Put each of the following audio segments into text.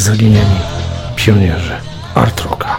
zaginieni pionierzy art rocka.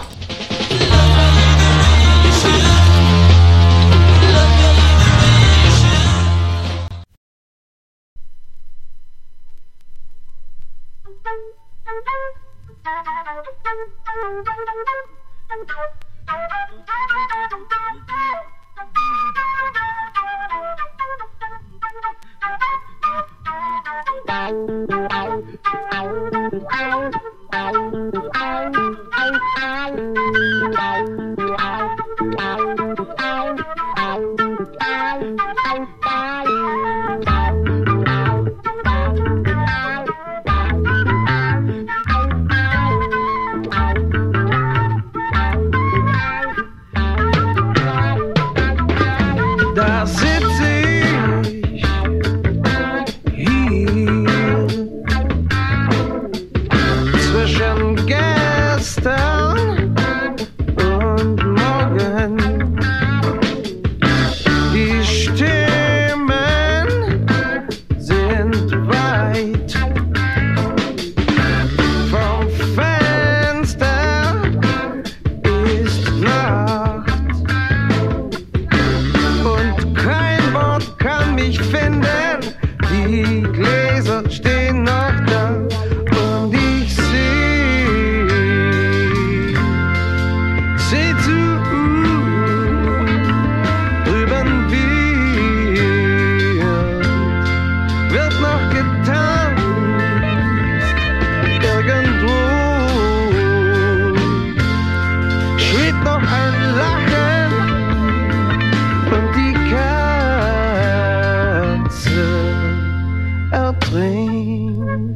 Bring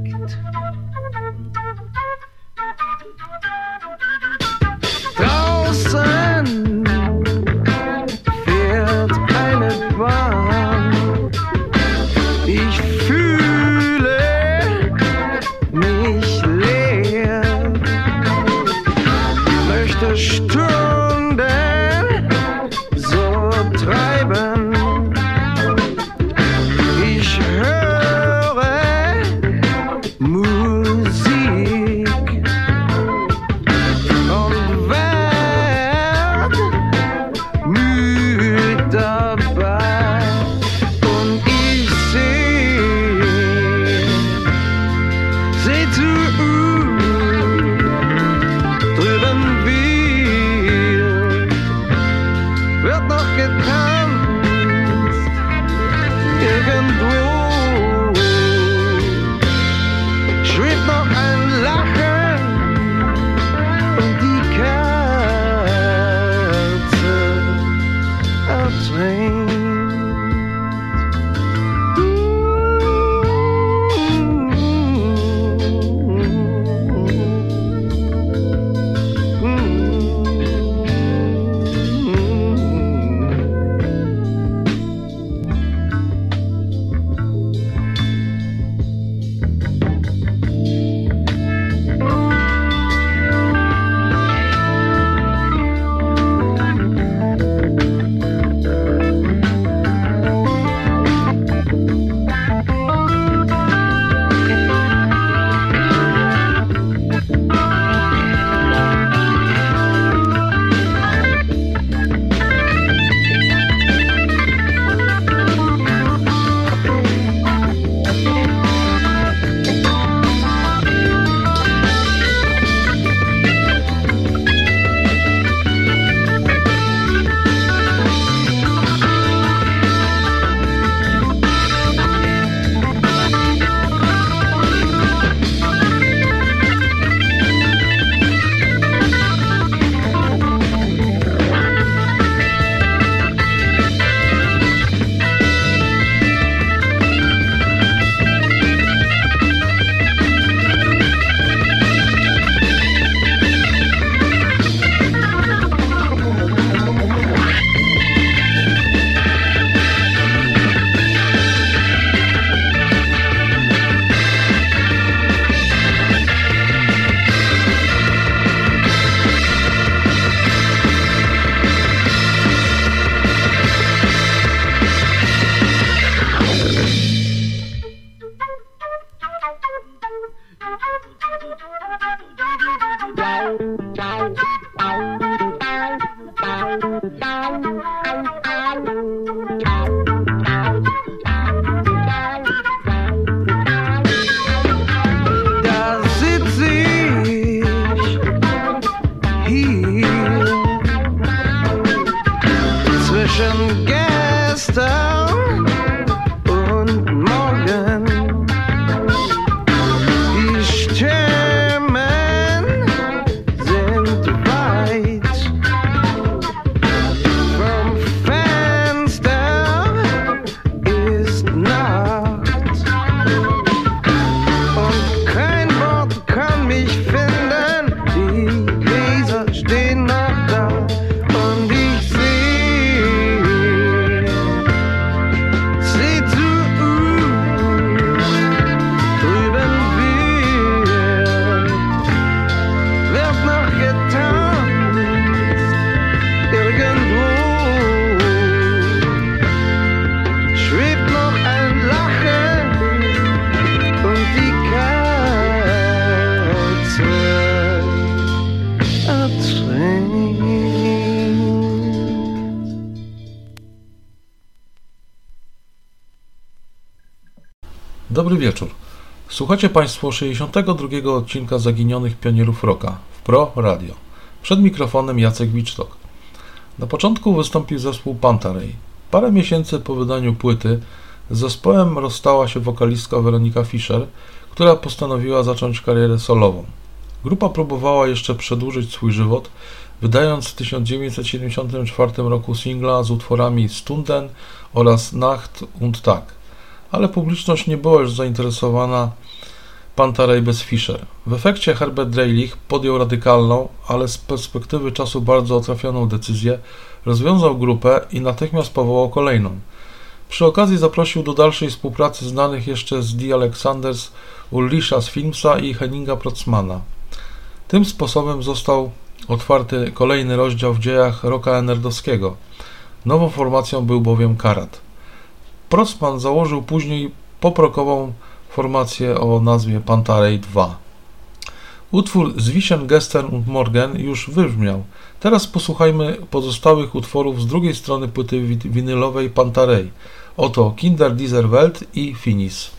Dobry wieczór. Słuchacie Państwo 62. odcinka Zaginionych Pionierów Rocka w Pro Radio. Przed mikrofonem Jacek Wicztok. Na początku wystąpił zespół Pantarej. Parę miesięcy po wydaniu płyty z zespołem rozstała się wokalistka Weronika Fischer, która postanowiła zacząć karierę solową. Grupa próbowała jeszcze przedłużyć swój żywot, wydając w 1974 roku singla z utworami Stunden oraz Nacht und Tag, ale publiczność nie była już zainteresowana Pantarej bez Fischer. W efekcie Herbert Dreilich podjął radykalną, ale z perspektywy czasu bardzo trafioną decyzję, rozwiązał grupę i natychmiast powołał kolejną. Przy okazji zaprosił do dalszej współpracy znanych jeszcze z The Alexanders, Ulrisha z Filmsa i Henninga Protzmana. Tym sposobem został otwarty kolejny rozdział w dziejach rocka nerdowskiego. Nową formacją był bowiem Karat. Protzman założył później poprokową formację o nazwie Pantarej 2. Utwór Zwischen Gestern und Morgen już wybrzmiał. Teraz posłuchajmy pozostałych utworów z drugiej strony płyty winylowej Pantarej. Oto Kinder dieser Welt i Finis.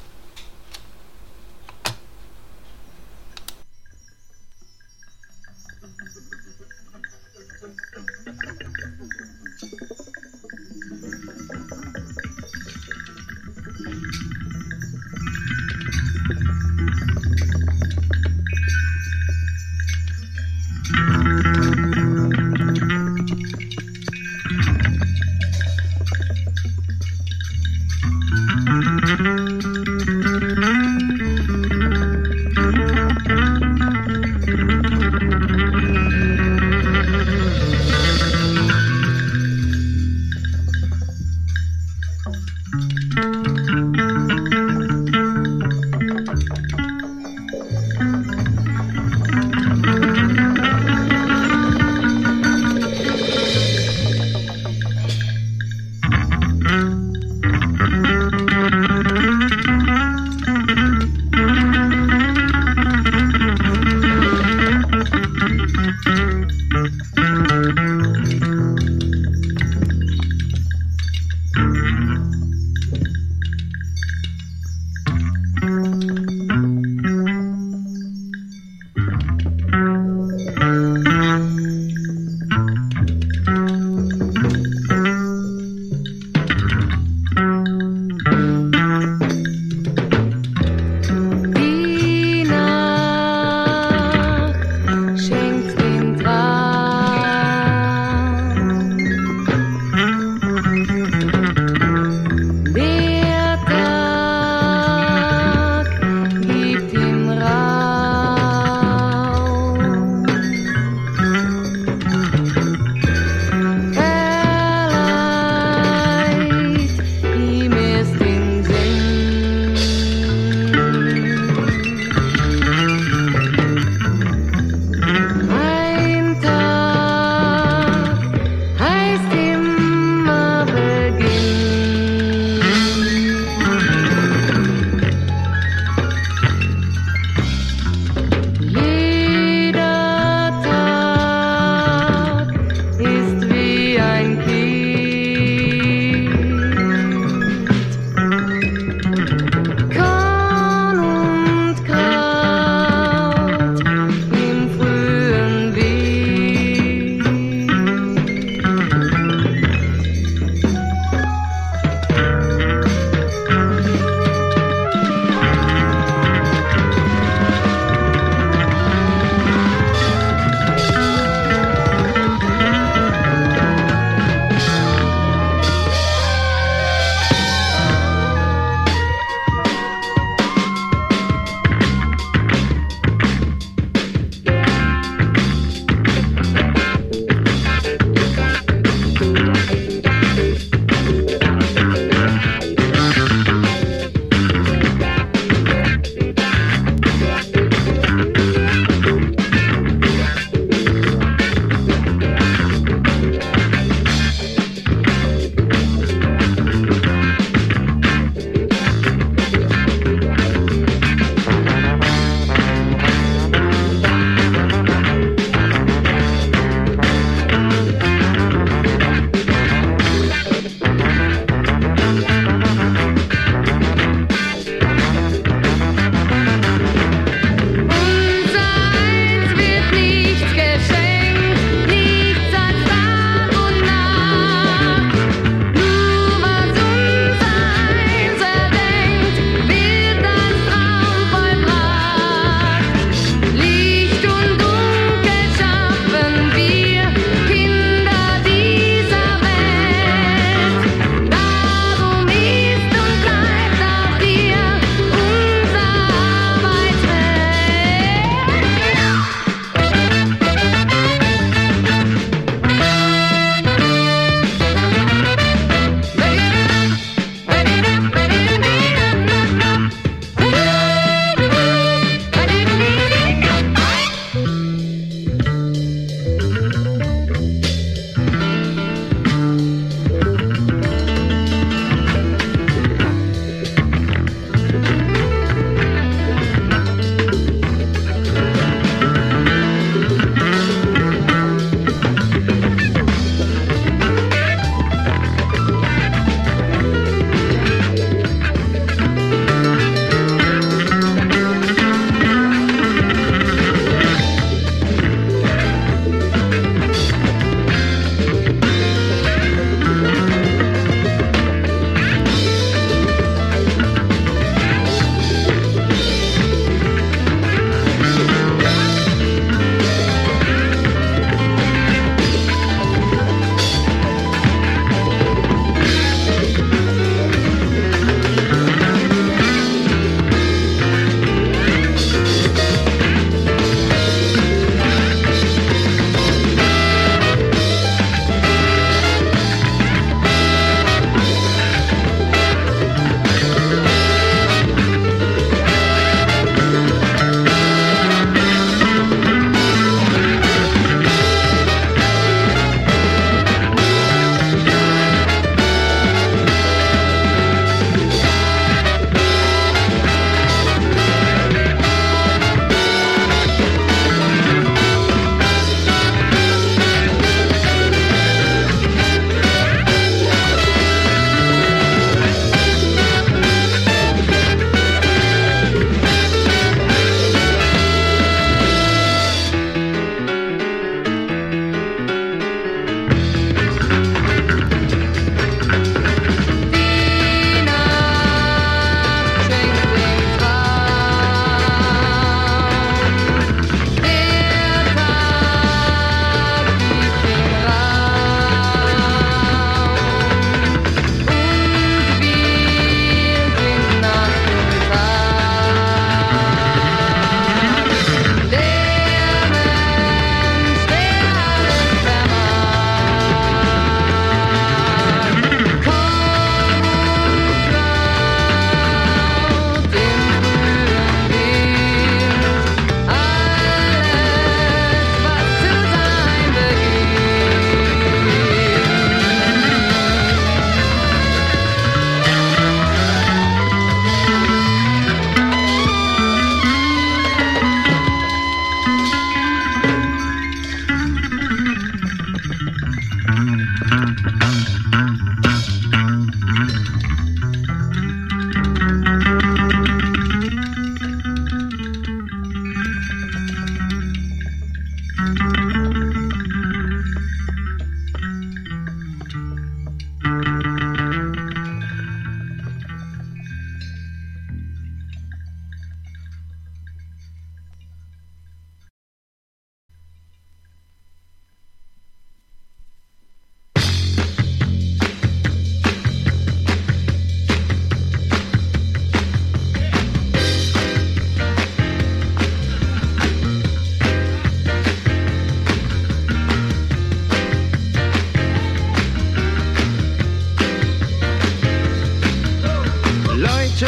Leute,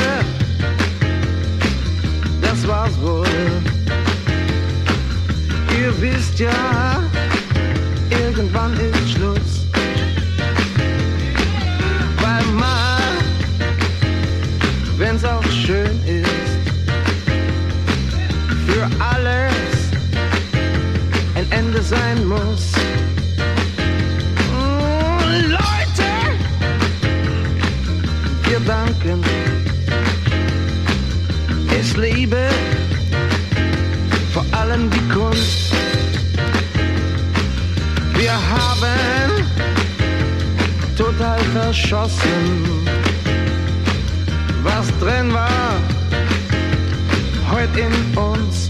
das war's wohl. Ihr wisst ja, irgendwann ist Schluss. Weil mal, wenn's auch schön ist, für alles ein Ende sein muss. Leute, wir danken. Ich liebe vor allem die Kunst. Wir haben total verschossen, was drin war, heute in uns.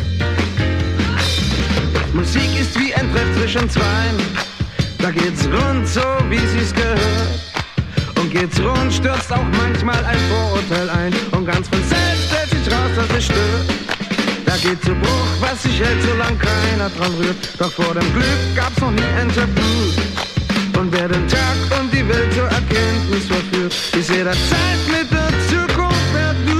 Musik ist wie ein Treff zwischen Zweien, da geht's rund, so wie sie's gehört. Und geht's rund, stürzt auch manchmal ein Vorurteil ein. Und ganz von selbst stellt sich raus, dass es stört. Da geht zu Bruch, was sich hält, solange keiner dran rührt. Doch vor dem Glück gab's noch nie ein Tabu. Und wer den Tag und die Welt zur Erkenntnis verführt, ist jederzeit mit der Zukunft per Du.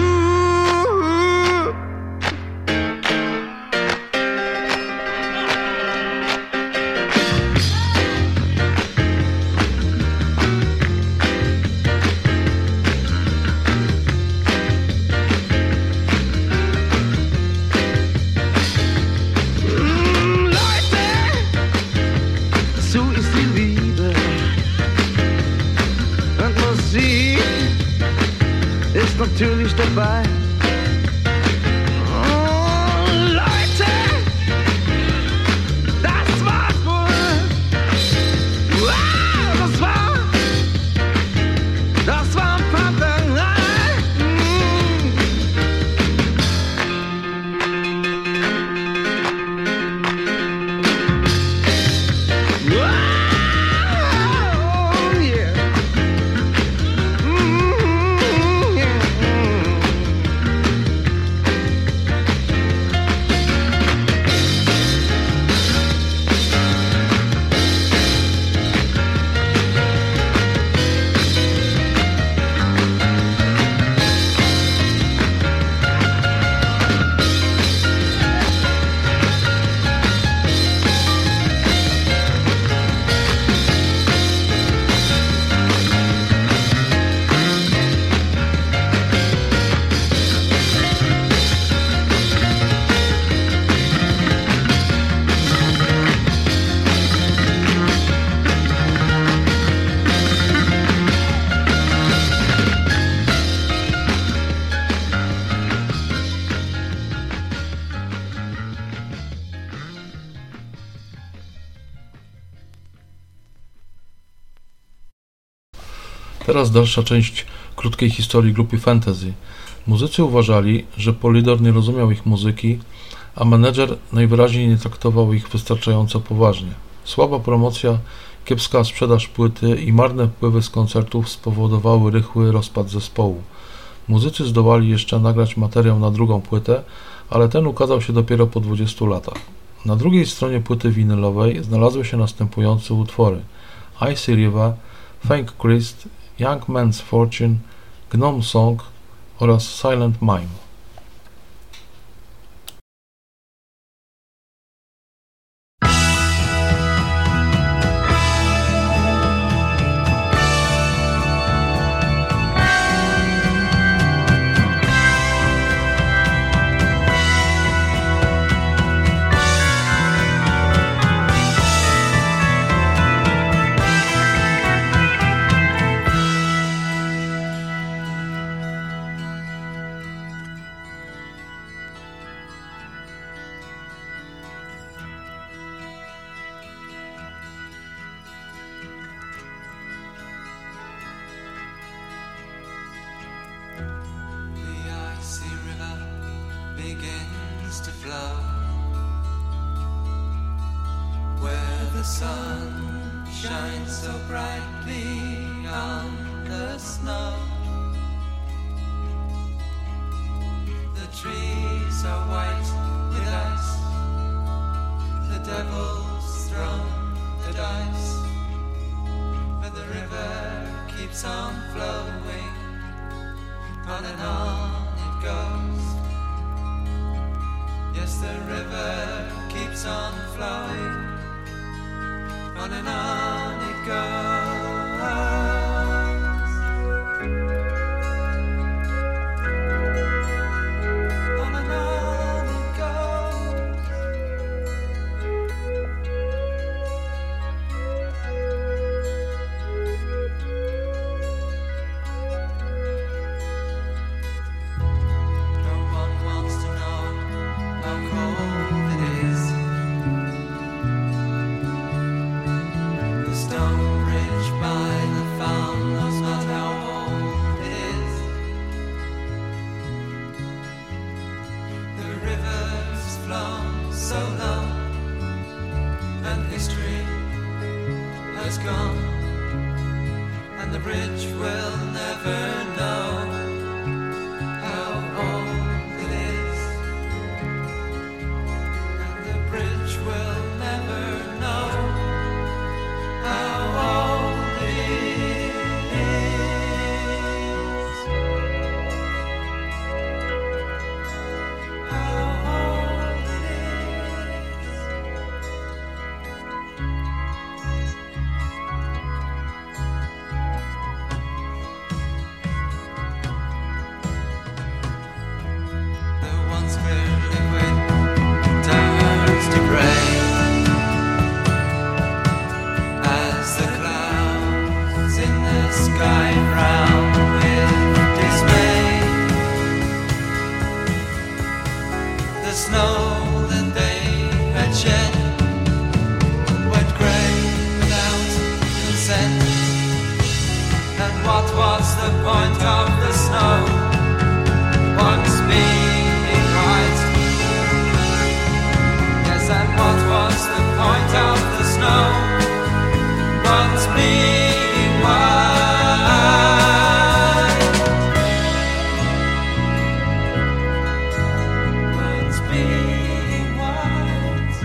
Natürlich dabei. Oh, Leute, das war's wohl. Wow, das war Pantherei. Wow, yeah. Teraz dalsza część krótkiej historii grupy Fantasy. Muzycy uważali, że Polydor nie rozumiał ich muzyki, a menedżer najwyraźniej nie traktował ich wystarczająco poważnie. Słaba promocja, kiepska sprzedaż płyty i marne wpływy z koncertów spowodowały rychły rozpad zespołu. Muzycy zdołali jeszcze nagrać materiał na drugą płytę, ale ten ukazał się dopiero po 20 latach. Na drugiej stronie płyty winylowej znalazły się następujące utwory: Icy River, Thank Christ, Young Man's Fortune, Gnome Song oraz Silent Mime. begins to flow, where the sun shines so brightly on the snow. The trees are white with ice, the devil's thrown the dice, but the river keeps on flowing, On and on it goes. Yes, the river keeps on flowing. On and on it goes. On and on it goes. No one wants to know how cold it is. The stone bridge by the farm knows not how old it is. The river's flown so long, and history has gone, and the bridge will never know how old it is. And the bridge will never know how old it is. How old it is. The once clear liquid turns to grey as the clouds in the sky frown with dismay. The snow that they had shed went grey without consent. And what was the point of the snow once being white? Yes, and what was the point of the snow once being white? Once being white.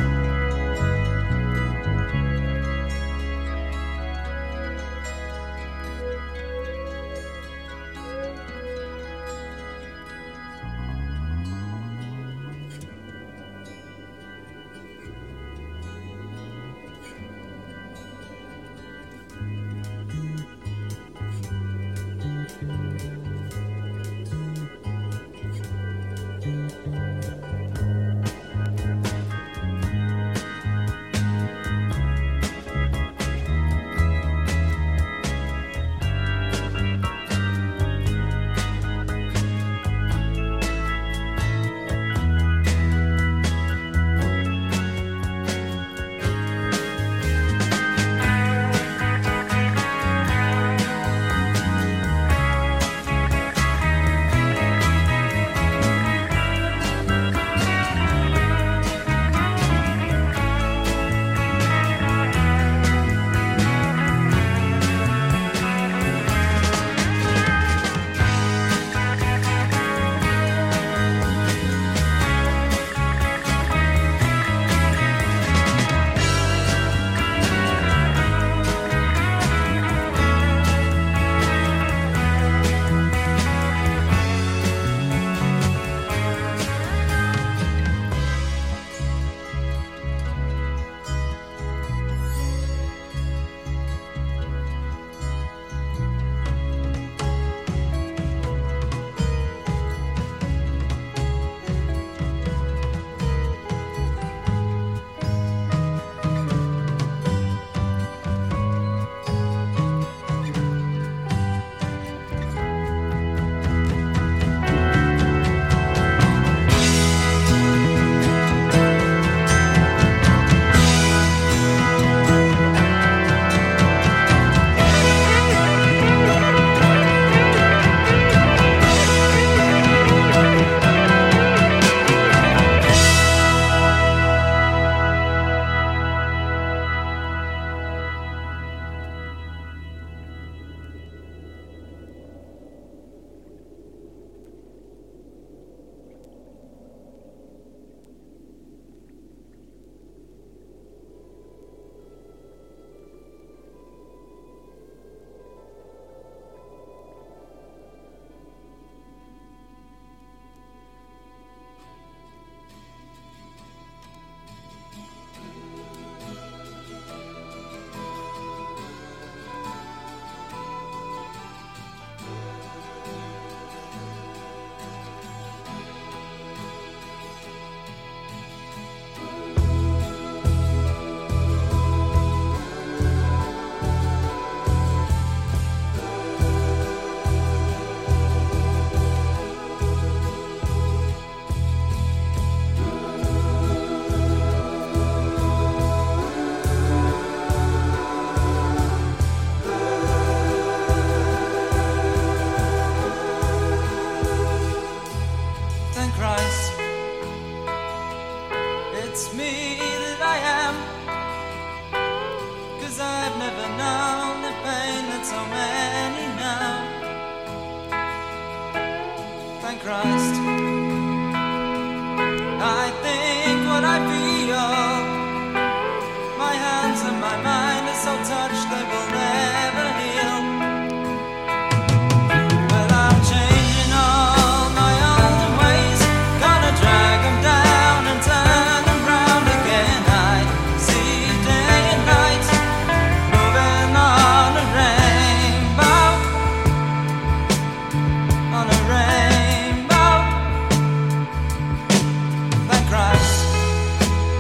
thank Christ. I think what I feel, my hands and my mind are so touched they will never heal. But I'm changing all my old ways, gonna drag them down and turn them round again. I see day and night, moving on a rainbow, on a rainbow. Thank Christ.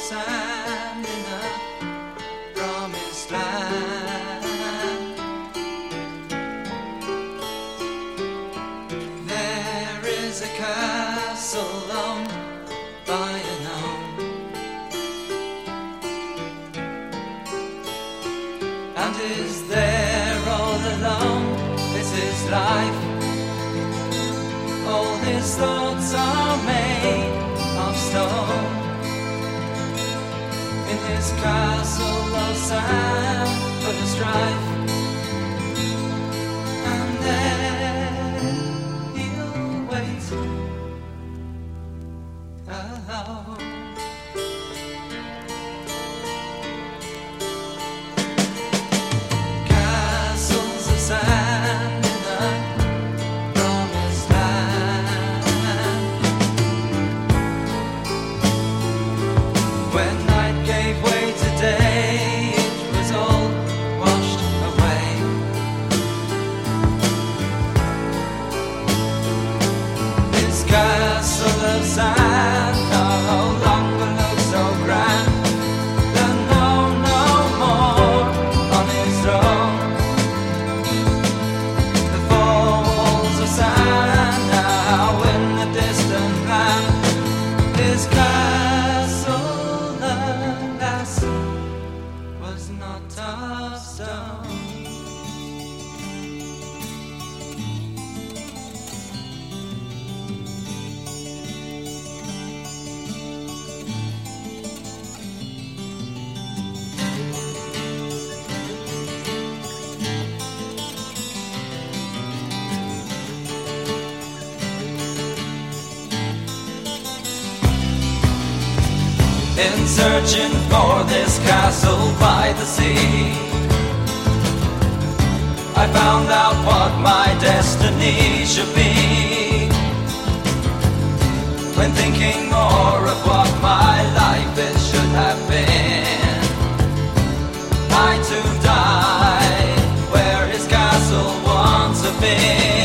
sand in the promised land. There is a castle owned by a gnome, and is there all alone. This is life. All his thoughts are made of stone. In his castle of sand full of strife, and there he'll wait alone. Castles of sand in the promised land. When night gave way to day, it was all washed away. This castle of sand no longer looks so grand. The gnome no more on his throne. The four walls of sand now in the distant land. His castle, alas, was not of stone. In searching for this castle by the sea, I found out what my destiny should be. When thinking more of what my life it should have been, I too died where his castle once had been.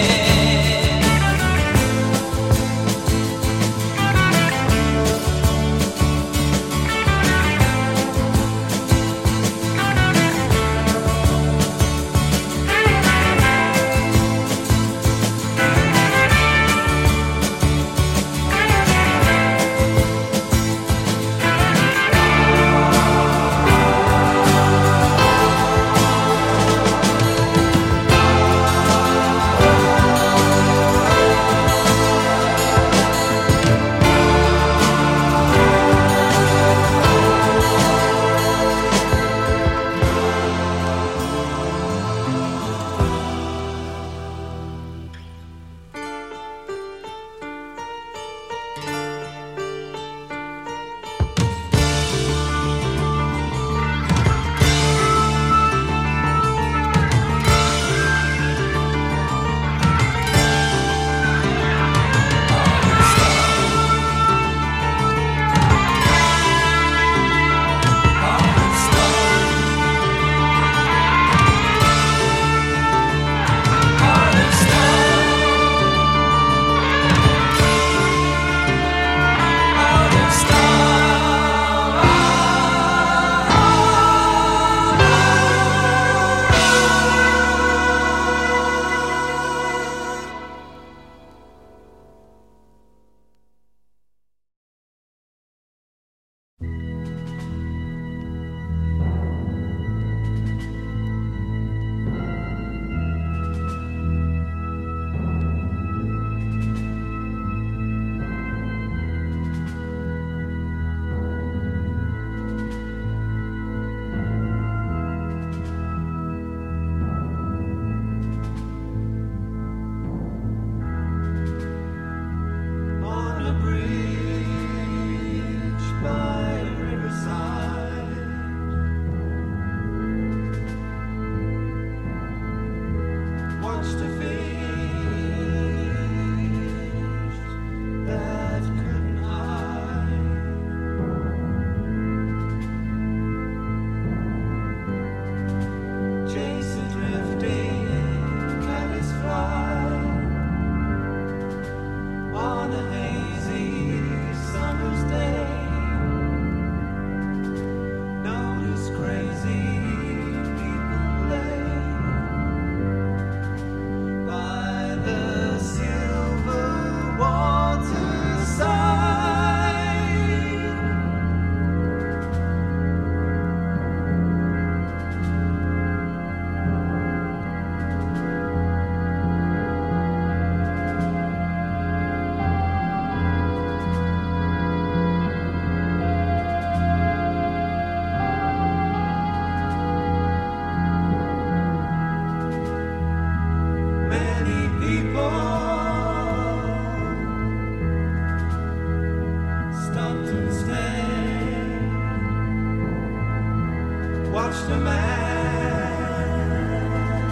watched a man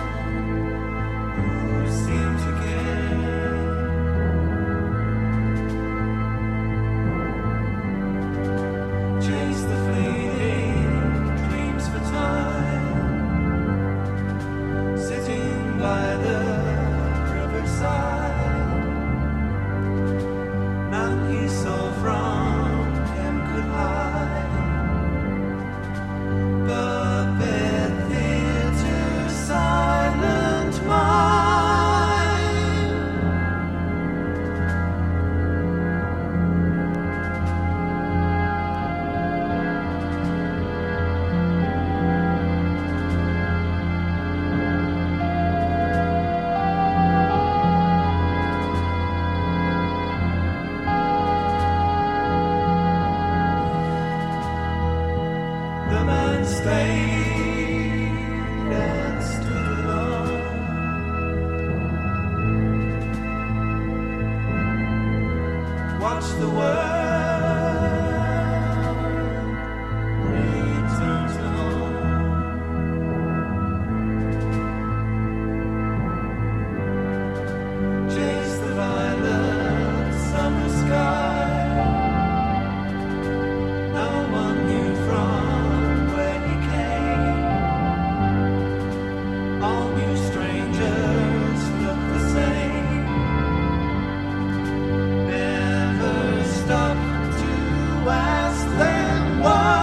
who seemed to care, chase the fleeting dreams for time, sitting by the riverside. None he saw from him could hide. Puppet theater, silent mime. The man stayed and stood alone, watched the world return to home. Chased the violet summer sky. No one knew from where he came. All new strangers look the same. Never stop to ask them why.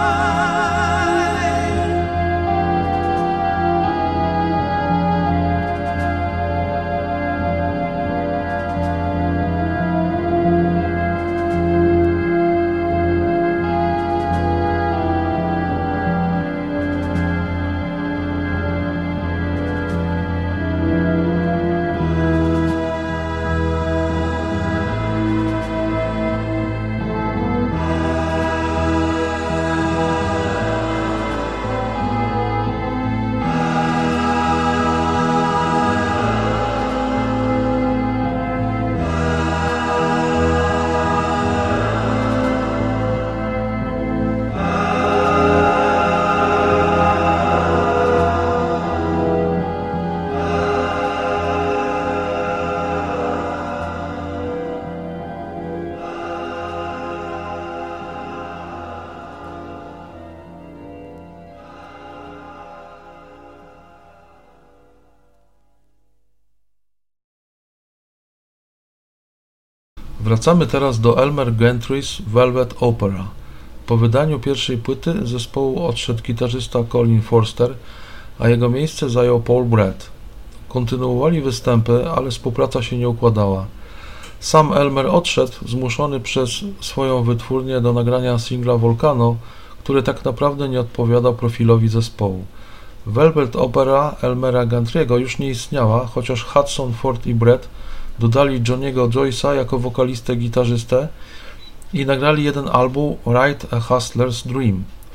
Wracamy teraz do Elmer Gantry's Velvet Opera. Po wydaniu pierwszej płyty zespołu odszedł gitarzysta Colin Forster, a jego miejsce zajął Paul Brett. Kontynuowali występy, ale współpraca się nie układała. Sam Elmer odszedł, zmuszony przez swoją wytwórnię do nagrania singla Volcano, który tak naprawdę nie odpowiadał profilowi zespołu. Velvet Opera Elmera Gantry'ego już nie istniała, chociaż Hudson, Ford i Brett dodali Johnny'ego Joyce'a jako wokalistę, gitarzystę i nagrali jeden album Write a Hustler's Dream w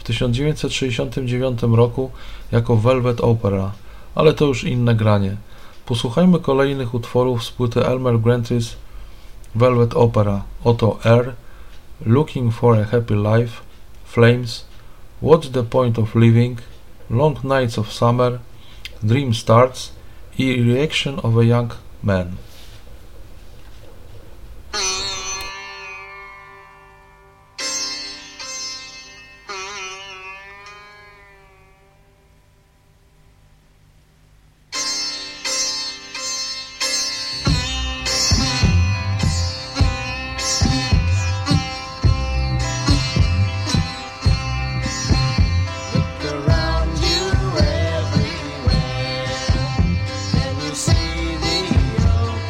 1969 roku jako Velvet Opera, ale to już inne granie. Posłuchajmy kolejnych utworów z płyty Elmer Gantry's Velvet Opera. Oto Air, Looking for a Happy Life, Flames, What's the Point of Living, Long Nights of Summer, Dream Starts i Reaction of a Young Man. Around you everywhere, and you see the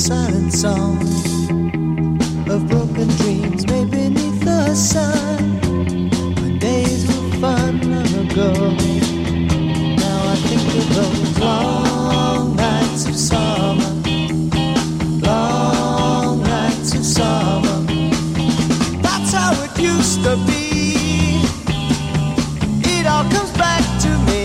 silent song of broken dreams made beneath the sun when days were fun long ago. Now I think of those long nights of summer, long nights of summer. That's how it used to be. It all comes back to me.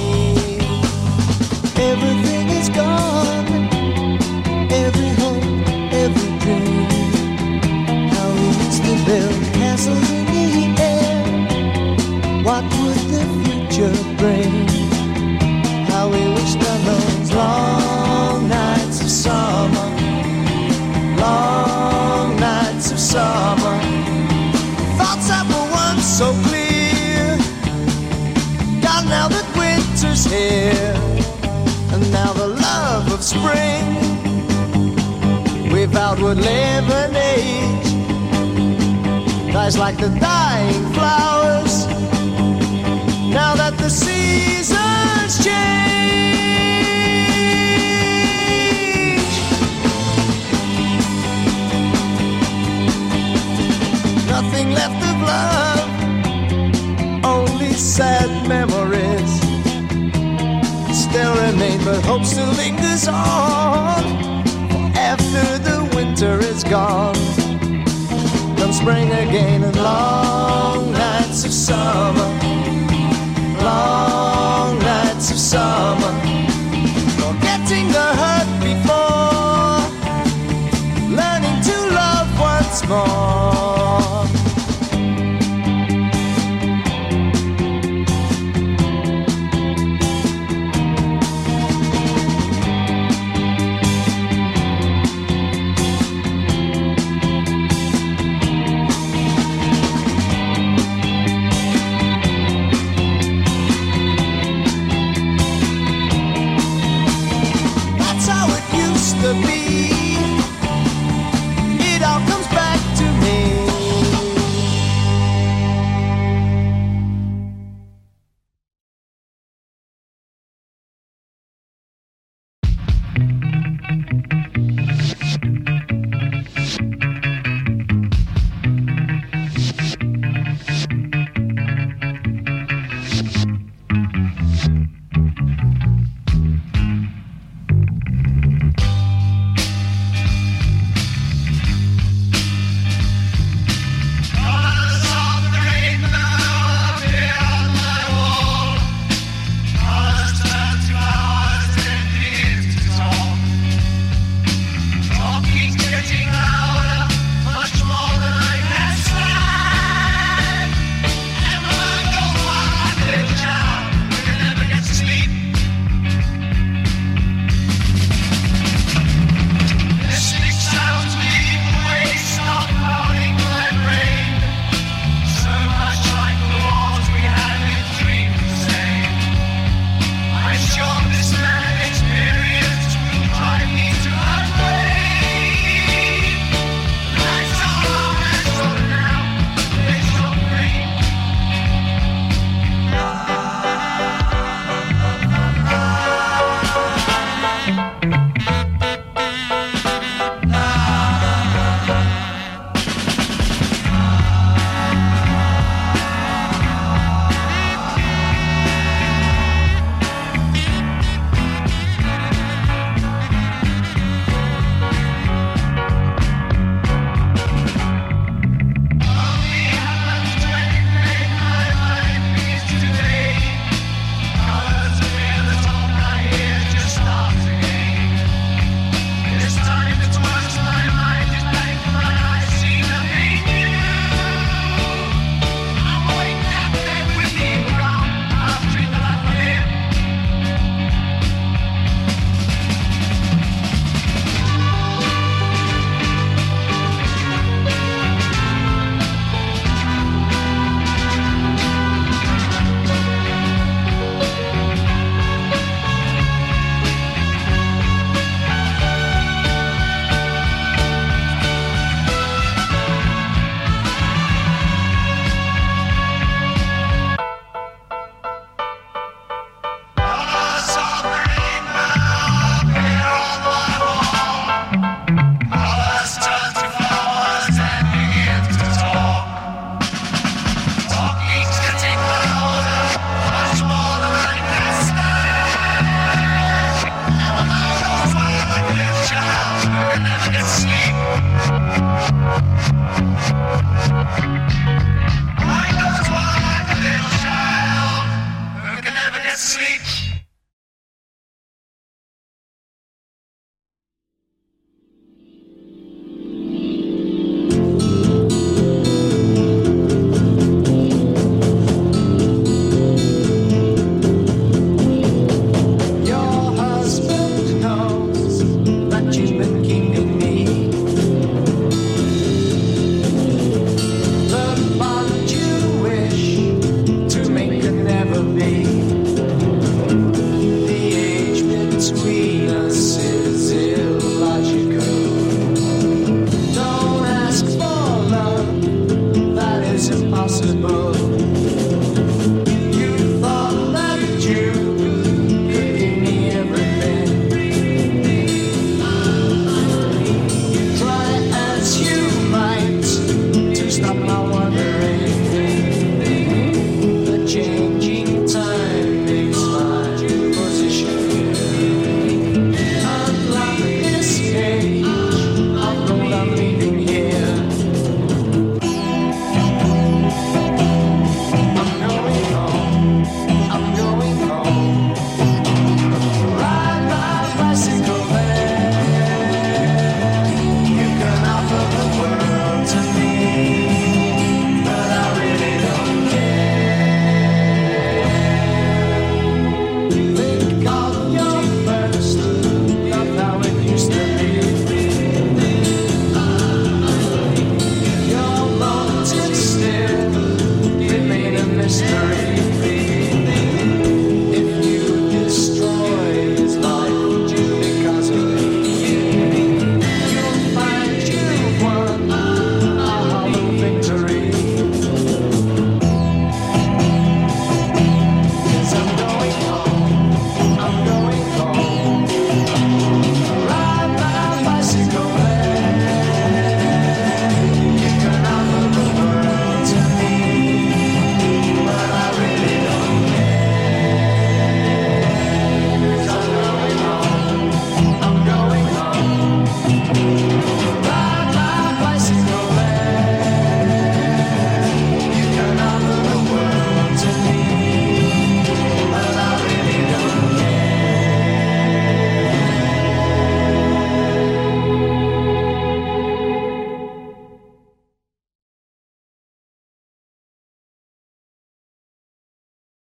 Everything is gone, every hope, every dream. How we used to build castles in the air. What would the future bring? How we wished on those long nights of summer, long nights of summer. Thoughts that were once so clear. God, now that winter's here, and now the love of spring, we vowed would live an age, dies like the dying flowers, now that the seasons change. Nothing left of love, only sad memories still remain, but hope still lingers on. After the winter is gone, come spring again and long nights of summer, long nights of summer. Forgetting the hurt before, learning to love once more.